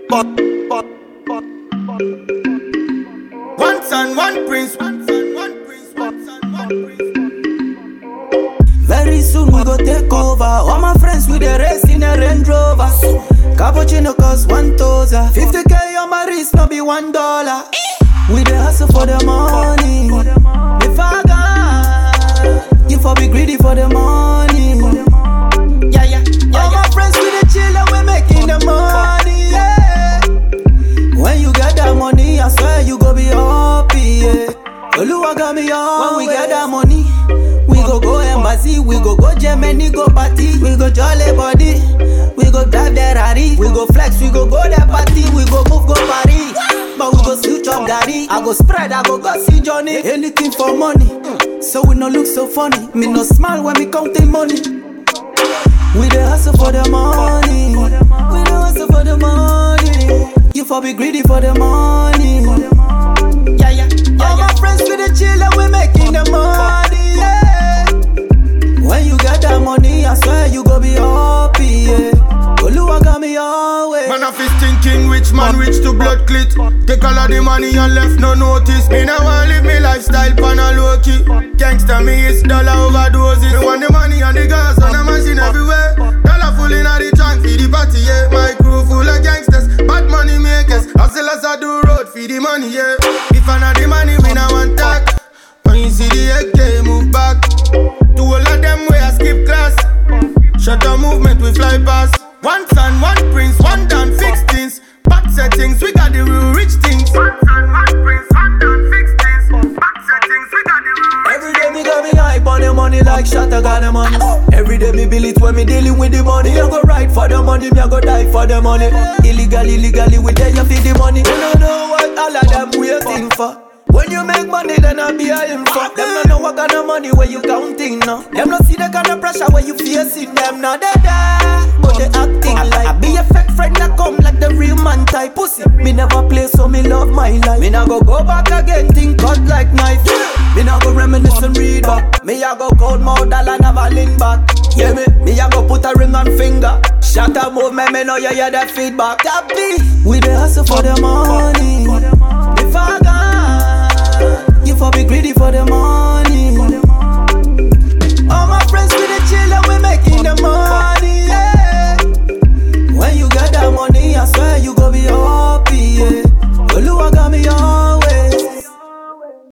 One son, one prince. Very soon we go take over. All my friends with the race in a Range Rover. Cappuccino cost 1,000. 50K on my wrist, no be $1. We the hustle for the money. If I got, you for be greedy for the money. Yeah. All my friends with the chill and we making the money. Yeah. When you get that money, I swear you go be happy. Yeah. Oluwa got me on. When we get that money, we go embassy, we go Germany, go party, we go jolly body, we go drive the Rari, we go flex, we go that party, we go move, go Paris, but we go still chop daddy. I go spread, I go see Johnny, anything for money, so we no look so funny. Me no smile when we counting money. We the hustle for the money, we the hustle for the money. You for be greedy for the money. Yeah. All my friends with the chill and we making the money. Yeah. When you get that money, I swear you go be happy, yeah. Oluwa got me always. Man of his thinking, rich man, rich to blood clit. Take all of the money and left no notice. Me now want live me lifestyle pan a low key. Gangsta me is dollar overdoses. Me want the money and the gas and the machine everywhere. Dollar full in the trunk for the party, yeah. My crew full of gangsters, bad money makers. Hustle as I do road for the money, yeah. If I not the money, we now want talk. When you see the AK move back, to all of them where I skip class. Shut the movement, we fly past. One son, one prince, one done, fix things. Back settings, we got the real rich things. One son, one prince, one done, fix things. Back settings, we got the real rich Every day me got me hype on the money like shot, I got the money. Every day me bill it when me dealing with the money. I go ride for the money, me I go die for the money. Illegally, we there you feed the money. You don't know what all of them waiting for. When you make money, then I be a info. Them don't know what kind of money where you counting now. Them don't see the kind of pressure where you facing. Them not there, but they acting like I be a fake friend that come like the real man type pussy. Me never play, so me love my life. Me not go back again, think cut like knife. Me not go reminisce and read back. Me I go cold mouth, and never lean back. Yeah, me I go put a ring on finger. Shut up, movement, me know you hear that feedback. That be we the hustle for the money. If I got, you for be greedy for the money.